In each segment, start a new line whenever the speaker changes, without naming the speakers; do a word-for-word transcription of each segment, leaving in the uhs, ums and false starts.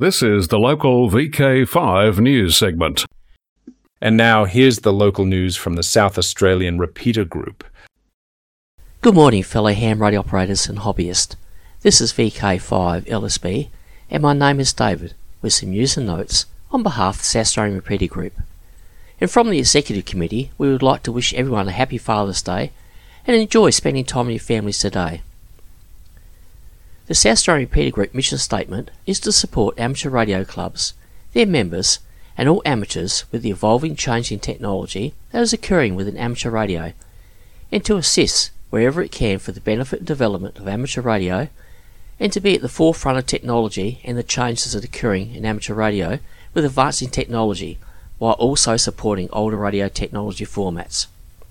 This is the local V K five news segment.
And now here's the local news from the South Australian Repeater Group.
Good morning, fellow ham radio operators and hobbyists. This is V K five L S B, and my name is David, with some news and notes on behalf of the South Australian Repeater Group. And from the Executive Committee, we would like to wish everyone a happy Father's Day and enjoy spending time with your families today. The South Australian Repeater Group mission statement is to support amateur radio clubs, their members, and all amateurs with the evolving change in technology that is occurring within amateur radio, and to assist wherever it can for the benefit and development of amateur radio, and to be at the forefront of technology and the changes that are occurring in amateur radio with advancing technology, while also supporting older radio technology formats.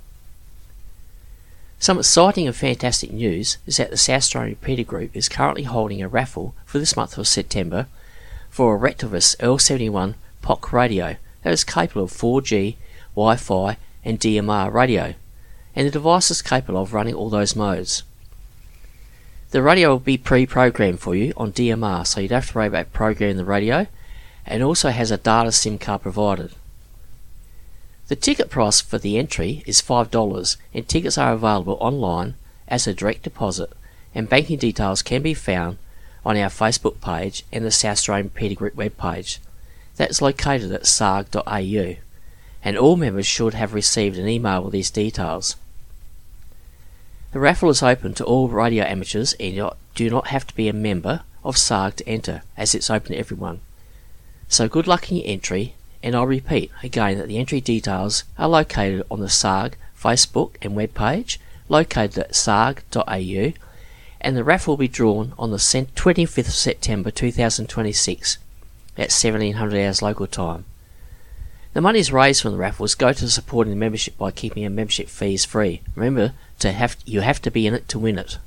Some exciting and fantastic news is that the South Australian Repeater Group is currently holding a raffle for this month of September for a Retevis L seventy-one P O C radio that is capable of four G, Wi-Fi and D M R radio, and the device is capable of running all those modes. The radio will be pre-programmed for you on D M R, so you don't have to worry about programming the radio, and also has a data SIM card provided. The ticket price for the entry is five dollars, and tickets are available online as a direct deposit, and banking details can be found on our Facebook page and the South Australian Repeater Group webpage. That's located at s a r g dot a u, and all members should have received an email with these details. The raffle is open to all radio amateurs, and you do not have to be a member of S A R G to enter, as it's open to everyone. So good luck in your entry, and I'll repeat again that the entry details are located on the S A R G Facebook and web page, located at s a r g dot a u, and the raffle will be drawn on the twenty-fifth of September two thousand twenty-six at seventeen hundred hours local time. The monies raised from the raffles go to supporting the membership by keeping our membership fees free. Remember, to have you have to be in it to win it.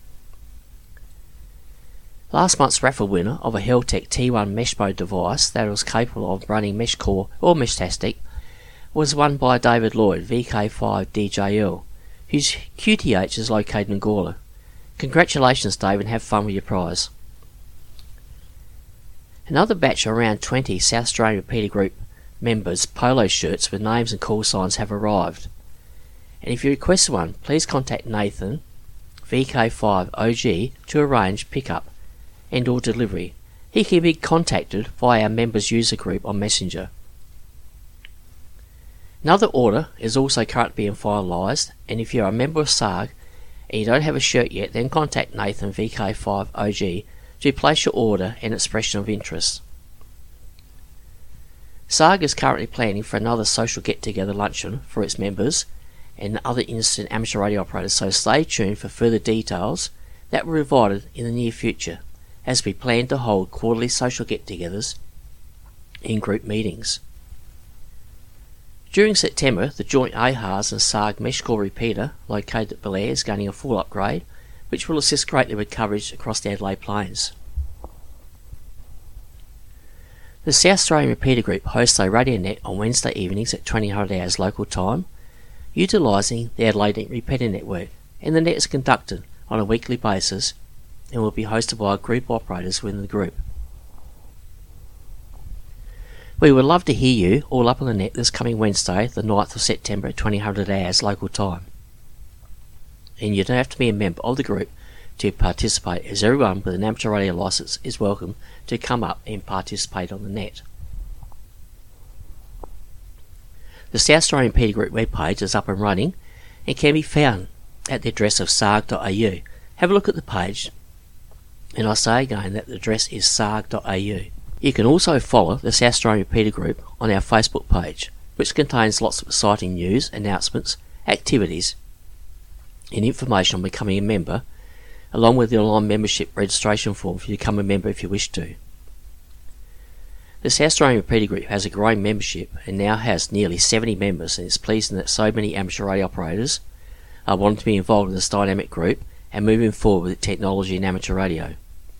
Last month's raffle winner of a Heltec T one mesh mode device that was capable of running Mesh Core or Meshtastic was won by David Lloyd, V K five D J L, whose Q T H is located in Gawler. Congratulations, David, and have fun with your prize. Another batch of around twenty South Australian Repeater Group members' polo shirts with names and call signs have arrived. And if you request one, please contact Nathan, V K five O G, to arrange pickup and or delivery. He can be contacted via our members user group on Messenger. Another order is also currently being finalised, and if you're a member of S A R G and you don't have a shirt yet, then contact Nathan, V K five O G, to place your order and expression of interest. S A R G is currently planning for another social get-together luncheon for its members and other interested amateur radio operators, so stay tuned for further details that will be provided in the near future, as we plan to hold quarterly social get-togethers in group meetings. During September, the joint A H A R S and S A R G Mesh Core repeater located at Belair is gaining a full upgrade, which will assist greatly with coverage across the Adelaide Plains. The South Australian Repeater Group hosts a radio net on Wednesday evenings at twenty hundred hours local time, utilising the Adelaide Repeater Network, and the net is conducted on a weekly basis and will be hosted by a group of operators within the group. We would love to hear you all up on the net this coming Wednesday, the ninth of September at twenty hundred hours local time. And you don't have to be a member of the group to participate, as everyone with an amateur radio licence is welcome to come up and participate on the net. The South Australian Repeater Group webpage is up and running and can be found at the address of s a r g dot a u. Have a look at the page, and I say again that the address is s a r g dot a u. You can also follow the South Australian Repeater Group on our Facebook page, which contains lots of exciting news, announcements, activities, and information on becoming a member, along with the online membership registration form for you to become a member if you wish to. The South Australian Repeater Group has a growing membership and now has nearly seventy members, and it's pleasing that so many amateur radio operators are wanting to be involved in this dynamic group and moving forward with technology and amateur radio.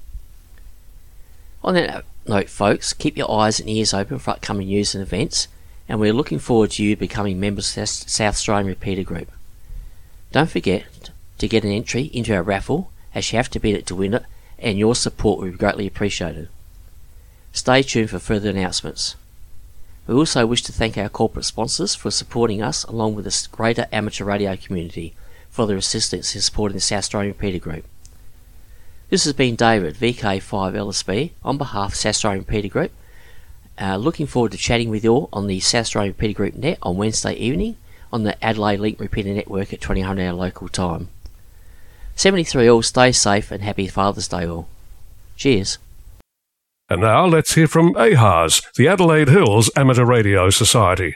On that note, folks, keep your eyes and ears open for upcoming news and events, and we're looking forward to you becoming members of the South Australian Repeater Group. Don't forget to get an entry into our raffle, as you have to beat it to win it, and your support will be greatly appreciated. Stay tuned for further announcements. We also wish to thank our corporate sponsors for supporting us along with the greater amateur radio community for their assistance in supporting the South Australian Repeater Group. This has been David, V K five L S B, on behalf of South Australian Repeater Group. Uh, looking forward to chatting with you all on the South Australian Repeater Group net on Wednesday evening on the Adelaide Link Repeater Network at twenty hundred hour local time. seventy-three all, stay safe and happy Father's Day all. Cheers.
And now let's hear from A H A S, the Adelaide Hills Amateur Radio Society.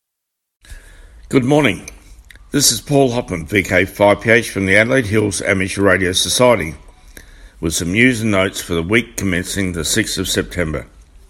Good morning. This is Paul Hoppman, V K five P H from the Adelaide Hills Amateur Radio Society, with some news and notes for the week commencing the sixth of September.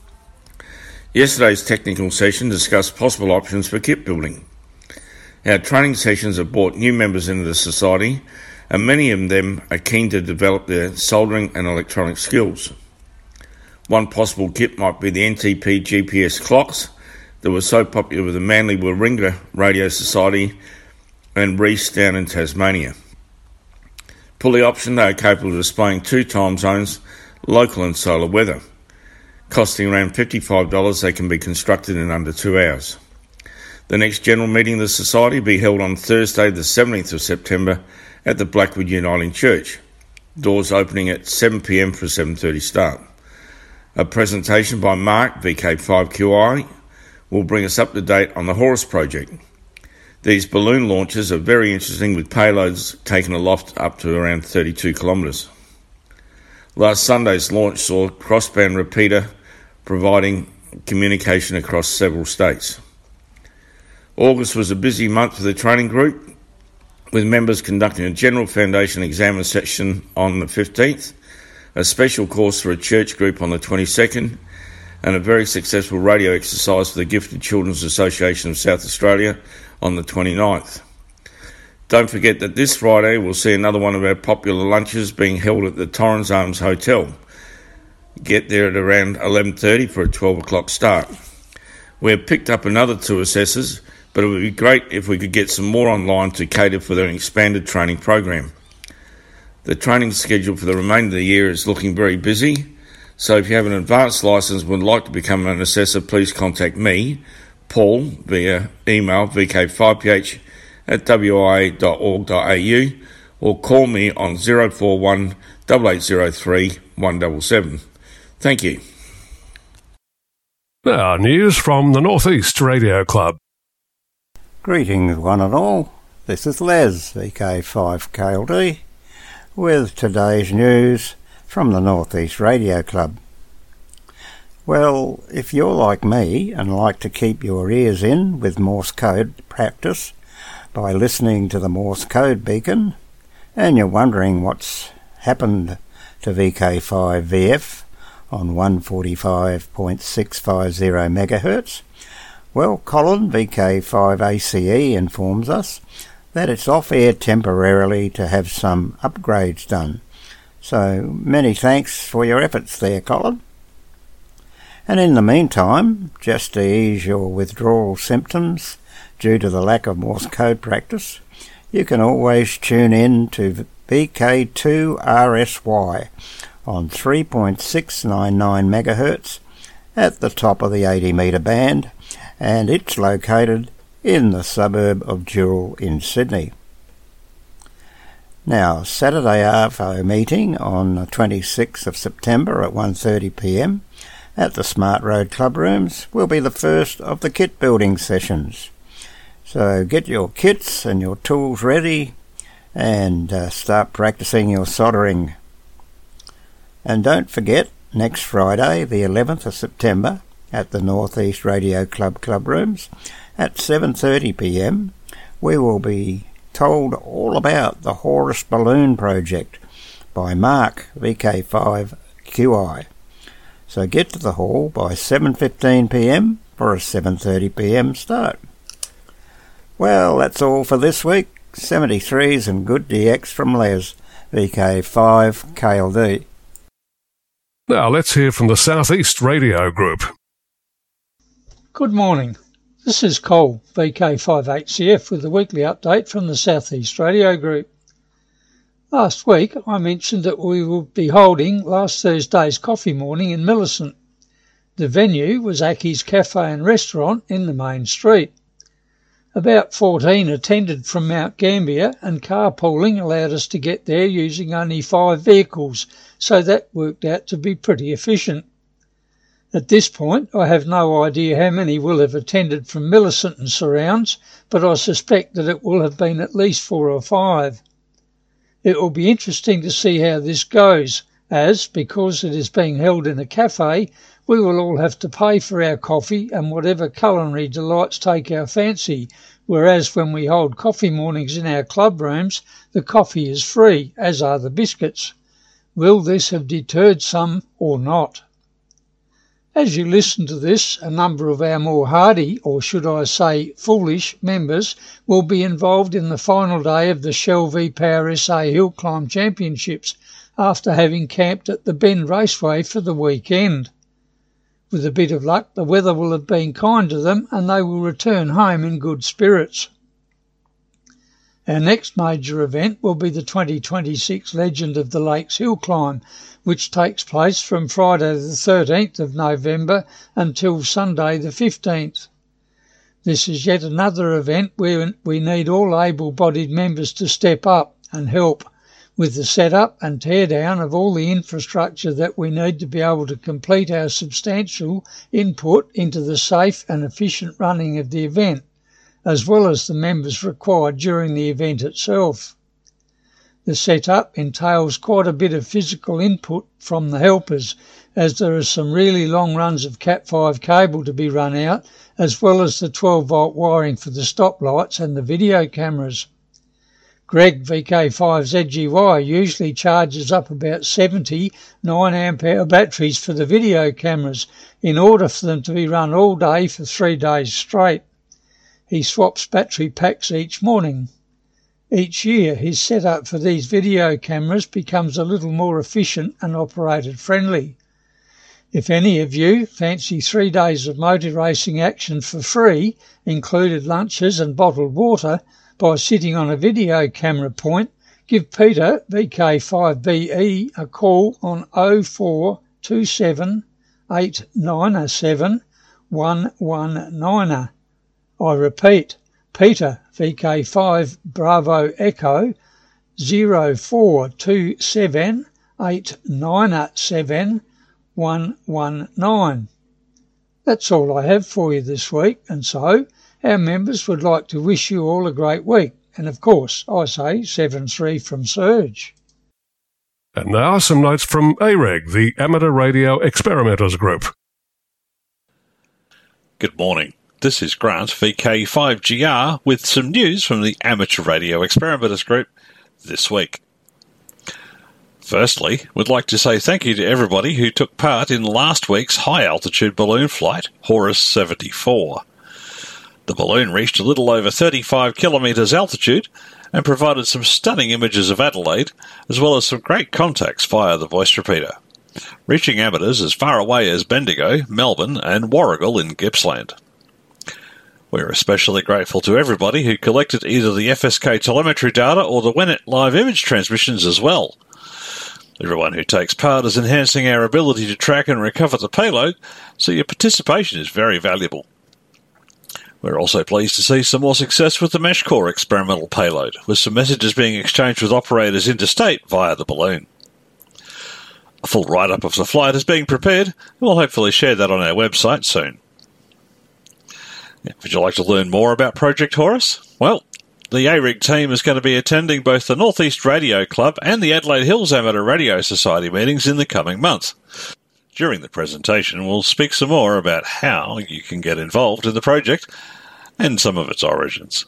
Yesterday's technical session discussed possible options for kit building. Our training sessions have brought new members into the society, and many of them are keen to develop their soldering and electronic skills. One possible kit might be the N T P G P S clocks that were so popular with the Manly Warringah Radio Society and Reese down in Tasmania. Fully optioned, they are capable of displaying two time zones, local and solar weather. Costing around fifty-five dollars, they can be constructed in under two hours. The next general meeting of the Society will be held on Thursday the seventeenth of September at the Blackwood Uniting Church. Doors opening at seven p m for a seven thirty start. A presentation by Mark, V K five Q I, will bring us up to date on the Horus project. These balloon launches are very interesting, with payloads taken aloft up to around thirty-two kilometres. Last Sunday's launch saw crossband repeater providing communication across several states. August was a busy month for the training group, with members conducting a general foundation examiner session on the fifteenth, a special course for a church group on the twenty-second, and a very successful radio exercise for the Gifted Children's Association of South Australia on the twenty-ninth. Don't forget that this Friday we'll see another one of our popular lunches being held at the Torrens Arms Hotel. Get there at around eleven thirty for a twelve o'clock start. We have picked up another two assessors, but it would be great if we could get some more online to cater for their expanded training program. The training schedule for the remainder of the year is looking very busy, so if you have an advanced licence and would like to become an assessor, please contact me, Paul, via email v k five p h at w i a dot org dot a u, or call me on zero four one, eight eight zero three, one seven seven. Thank you.
Now, news from the North East Radio Club.
Greetings one and all, this is Les, V K five K L D, with today's news from the North East Radio Club. Well, if you're like me and like to keep your ears in with Morse code practice by listening to the Morse code beacon, and you're wondering what's happened to V K five V F on one forty-five point six five zero megahertz, well, Colin, V K five A C E, informs us that it's off air temporarily to have some upgrades done. So many thanks for your efforts there, Colin. And in the meantime, just to ease your withdrawal symptoms due to the lack of Morse code practice, you can always tune in to V K two R S Y on three point six nine nine megahertz at the top of the eighty metre band, and it's located in the suburb of Dural in Sydney. Now, Saturday A F O meeting on the twenty-sixth of September at one thirty p m at the Smart Road Club Rooms will be the first of the kit building sessions. So get your kits and your tools ready and uh, start practicing your soldering. And don't forget, next Friday, the eleventh of September, at the North East Radio Club Club Rooms at seven thirty p m, we will be told all about the Horus Balloon Project by Mark, V K five Q I. So get to the hall by seven fifteen p m for a seven thirty p m start. Well, that's all for this week. seventy-threes and good D X from Les, V K five K L D.
Now let's hear from the South East Radio Group.
Good morning. This is Cole, V K five H C F, with the weekly update from the South East Radio Group. Last week I mentioned that we will be holding last Thursday's coffee morning in Millicent. The venue was Aki's Cafe and Restaurant in the main street. About fourteen attended from Mount Gambier, and carpooling allowed us to get there using only five vehicles, so that worked out to be pretty efficient. At this point, I have no idea how many will have attended from Millicent and surrounds, but I suspect that it will have been at least four or five. It will be interesting to see how this goes, as, because it is being held in a cafe, we will all have to pay for our coffee and whatever culinary delights take our fancy, whereas when we hold coffee mornings in our club rooms, the coffee is free, as are the biscuits. Will this have deterred some or not? As you listen to this, a number of our more hardy, or should I say foolish, members will be involved in the final day of the Shell v Power S A Hill Climb Championships after having camped at the Bend Raceway for the weekend. With a bit of luck, the weather will have been kind to them and they will return home in good spirits. Our next major event will be the twenty twenty-six Legend of the Lakes Hill Climb, which takes place from Friday the thirteenth of November until Sunday the fifteenth. This is yet another event where we need all able-bodied members to step up and help with the setup and teardown of all the infrastructure that we need to be able to complete our substantial input into the safe and efficient running of the event, as well as the members required during the event itself. The setup entails quite a bit of physical input from the helpers, as there are some really long runs of cat five cable to be run out, as well as the twelve volt wiring for the stoplights and the video cameras. Greg V K five Z G Y usually charges up about seventy nine amp hour batteries for the video cameras in order for them to be run all day for three days straight. He swaps battery packs each morning. Each year his setup for these video cameras becomes a little more efficient and operated friendly. If any of you fancy three days of motor racing action for free, included lunches and bottled water, by sitting on a video camera point, give Peter V K five B E a call on oh four two seven eight nine seven one one nine. I repeat, Peter V K five Bravo Echo oh four two seven eight nine seven one one nine. That's all I have for you this week, and so our members would like to wish you all a great week. And of course, I say seven three from Surge.
And now some notes from A R E G, the Amateur Radio Experimenters Group.
Good morning. This is Grant V K five G R with some news from the Amateur Radio Experimenters Group this week. Firstly, we'd like to say thank you to everybody who took part in last week's high-altitude balloon flight, Horus seventy-four. The balloon reached a little over thirty-five kilometres altitude and provided some stunning images of Adelaide, as well as some great contacts via the voice repeater, reaching amateurs as far away as Bendigo, Melbourne and Warragul in Gippsland. We're especially grateful to everybody who collected either the F S K telemetry data or the W E N E T live image transmissions as well. Everyone who takes part is enhancing our ability to track and recover the payload, so your participation is very valuable. We're also pleased to see some more success with the MeshCore experimental payload, with some messages being exchanged with operators interstate via the balloon. A full write-up of the flight is being prepared, and we'll hopefully share that on our website soon. Would you like to learn more about Project Horus? Well, the A R E G team is going to be attending both the North East Radio Club and the Adelaide Hills Amateur Radio Society meetings in the coming month. During the presentation, we'll speak some more about how you can get involved in the project and some of its origins.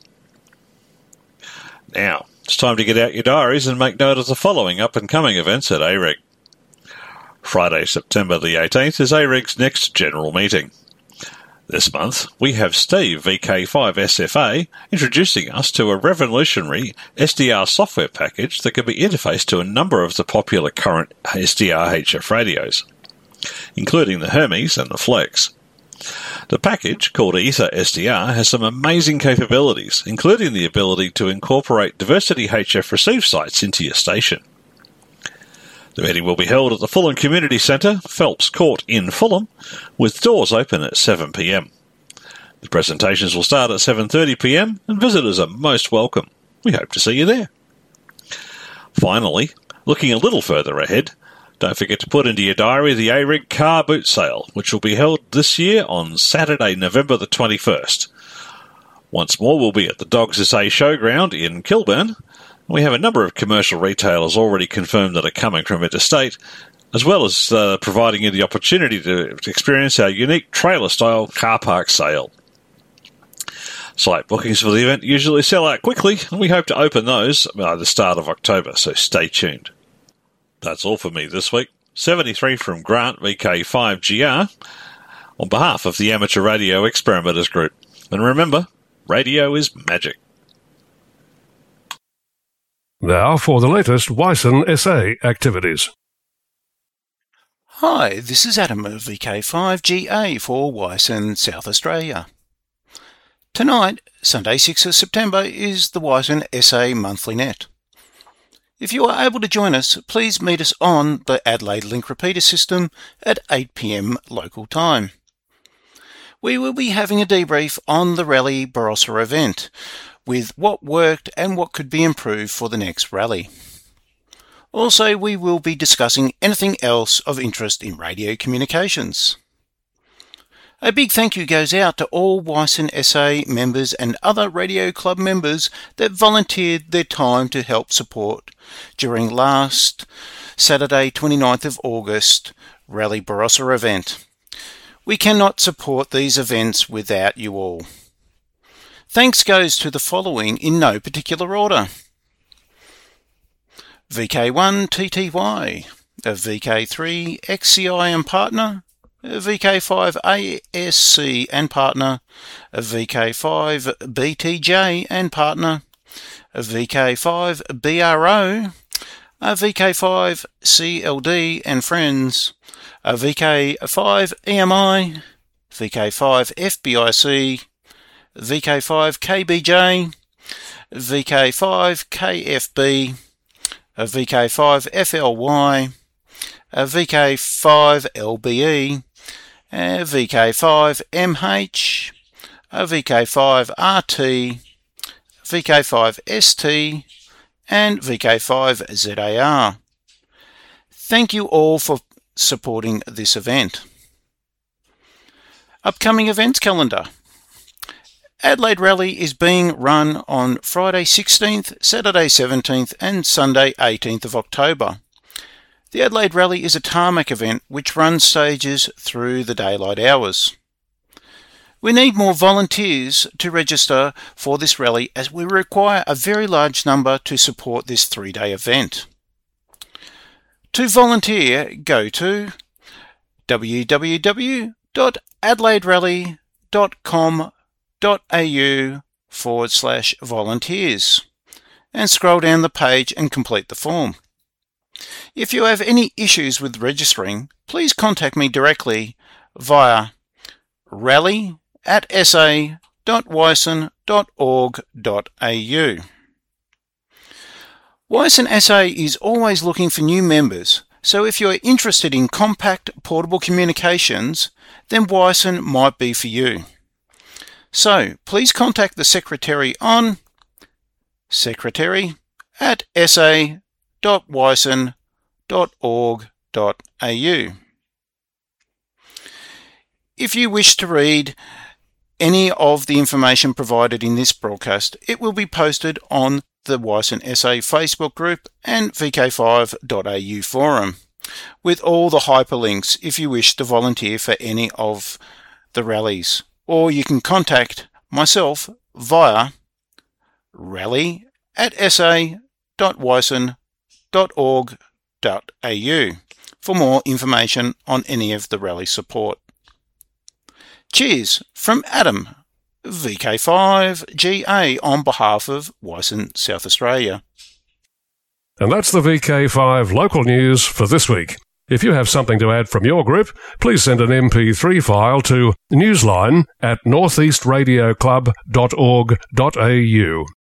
Now, it's time to get out your diaries and make note of the following up-and-coming events at A R E G. Friday, September the eighteenth is A R E G's next general meeting. This month, we have Steve V K five S F A introducing us to a revolutionary S D R software package that can be interfaced to a number of the popular current S D R H F radios, including the Hermes and the Flex. The package, called Ether S D R, has some amazing capabilities, including the ability to incorporate diversity H F receive sites into your station. The meeting will be held at the Fulham Community Centre, Phelps Court in Fulham, with doors open at seven p m. The presentations will start at seven thirty p m and visitors are most welcome. We hope to see you there. Finally, looking a little further ahead, don't forget to put into your diary the A-Rig car boot sale, which will be held this year on Saturday, November the twenty-first. Once more, we'll be at the Dogs S A Showground in Kilburn. We have a number of commercial retailers already confirmed that are coming from interstate, as well as uh, providing you the opportunity to experience our unique trailer-style car park sale. Site bookings for the event usually sell out quickly, and we hope to open those by the start of October, so stay tuned. That's all for me this week. seventy-three from Grant V K five G R on behalf of the Amateur Radio Experimenters Group. And remember, radio is magic.
Now for the latest Wyson S A activities.
Hi, this is Adam of V K five G A for Wyson, South Australia. Tonight, Sunday sixth of September, is the Wyson S A Monthly Net. If you are able to join us, please meet us on the Adelaide Link Repeater System at eight p m local time. We will be having a debrief on the Rally Barossa event, with what worked and what could be improved for the next rally. Also, we will be discussing anything else of interest in radio communications. A big thank you goes out to all Wyson S A members and other Radio Club members that volunteered their time to help support during last Saturday twenty-ninth of August Rally Barossa event. We cannot support these events without you all. Thanks goes to the following in no particular order. V K one T T Y, V K three X C I and partner, V K five A S C and partner, V K five B T J and partner, V K five B R O, V K five C L D and friends, V K five E M I, V K five F B I C, V K five K B J, V K five K F B, V K five F L Y, V K five L B E, V K five M H, V K five R T, V K five S T, and V K five Z A R. Thank you all for supporting this event. Upcoming events calendar. Adelaide Rally is being run on Friday sixteenth, Saturday seventeenth and Sunday eighteenth of October. The Adelaide Rally is a tarmac event which runs stages through the daylight hours. We need more volunteers to register for this rally as we require a very large number to support this three-day event. To volunteer, go to w w w dot adelaide rally dot com dot a u forward slash volunteers and scroll down the page and complete the form. If you have any issues with registering, please contact me directly via rally at s a dot wyson dot org dot a u. Wyson S A is always looking for new members, so if you are interested in compact portable communications, then Wyson might be for you. So please contact the Secretary on secretary at s a dot wyson dot org dot a u. If you wish to read any of the information provided in this broadcast, it will be posted on the Wyson S A Facebook group and v k five dot a u forum, with all the hyperlinks if you wish to volunteer for any of the rallies. Or you can contact myself via rally at s a dot wyson dot org dot a u for more information on any of the rally support. Cheers from Adam, V K five G A on behalf of Wyson, South Australia.
And that's the V K five local news for this week. If you have something to add from your group, please send an M P three file to newsline at northeast radio club dot org dot a u.